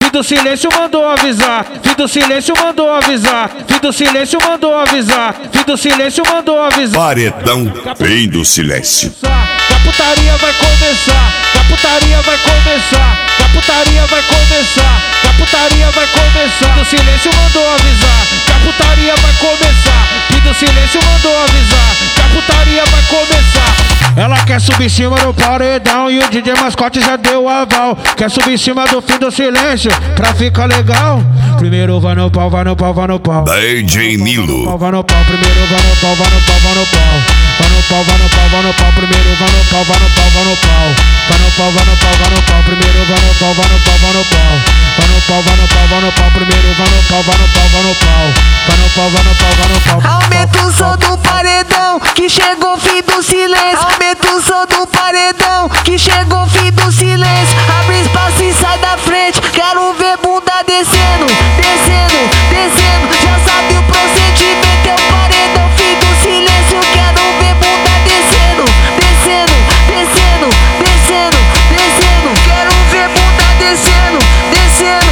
Fim do silêncio mandou avisar. Fim do silêncio mandou avisar. Fim do silêncio mandou avisar. Fim do silêncio mandou avisar. Paredão, fim do silêncio. A putaria vai começar. A putaria vai começar. A putaria vai começar. A putaria vai começar. Fim do silêncio mandou avisar. A putaria vai começar. Fim do silêncio mandou avisar. A putaria vai começar. Ela quer subir em cima do paredão e o DJ Mascote já deu aval. Quer subir em cima do fim do silêncio pra ficar legal. Primeiro vai no pau, vai no pau, vai no pau. DJ Nilo. Vai no pau, primeiro vai no pau, vai no pau, vai no pau. Vai no pau, vai no pau, vai no pau, primeiro vai no pau, vai no pau, vai no pau. Vai no pau, vai no pau, vai no pau, primeiro vai no pau, vai no pau, vai no pau. Vai no pau, vai no pau, vai no pau, primeiro vai no pau, vai no pau, vai no pau. Vai no pau, vai no pau, vai no pau. Aumenta o som do paredão, que chegou o fim do silêncio. Aumenta o som do paredão, que chegou o fim do silêncio. Abre espaço e sai da frente, quero ver bunda descendo, descendo, descendo. Já sabe o procedimento, é o paredão, fim do silêncio. Quero ver bunda descendo, descendo, descendo, descendo, descendo. Quero ver bunda descendo, descendo.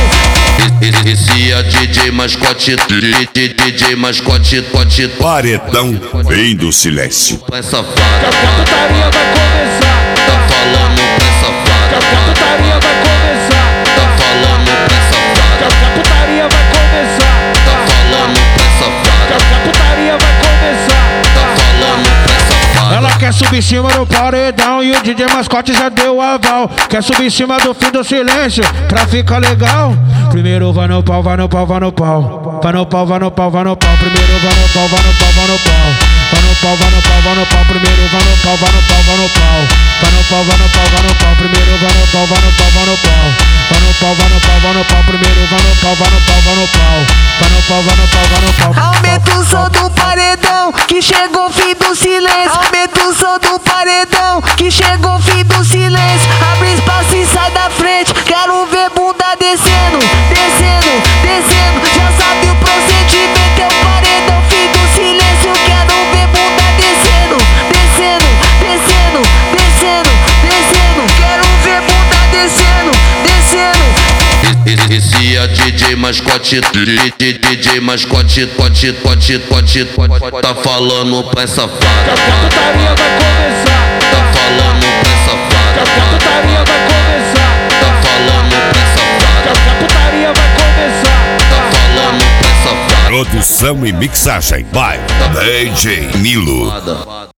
Esse é DJ Mascote, DJ Mascote, pote. Paredão, fim do silêncio. Pra safada, A putaria vai começar. tá falando pra safada, A putaria vai começar. tá falando pra safada, A putaria vai começar. tá falando pra safada, A putaria vai começar. tá falando pra safada. Ela quer subir em cima do paredão e o DJ Mascote já deu aval. Quer subir em cima do fim do silêncio pra ficar legal. Primeiro vai no pau, vai no pau, vai no pau. Vai no pau, vai no pau, vai no pau. Primeiro vai no pau, vai no pau, vai no pau. Vai no pau, vai no pau, vai no pau. Primeiro vai no pau, vai no pau, vai no pau. Vai no pau, vai no pau, vai no pau. Primeiro vai no pau, vai no pau, vai no pau. Vai no pau, vai no pau, vai no pau. Primeiro vai no pau, vai no pau, vai no pau. Vai no pau, vai no pau, vai no pau. Aumenta o som do paredão, que chegou o fim do silêncio. Aumenta o som do paredão, que chegou o fim do silêncio. Abre espaço e sai da frente, quero ver bunda descendo, descendo, descendo. Já sabe o procedimento, é o paredão, fim do silêncio. Quero ver bunda descendo, descendo, descendo, descendo, descendo. Quero ver bunda descendo, descendo. Esse é DJ Mascote, DJ Mascote, pote, pote, pote, tá falando pra safada, A putaria vai começar. tá falando pra safada, A putaria vai começar. tá falando pra safada, A putaria vai começar. tá falando pra safada. Produção e mixagem by DJ Nilo.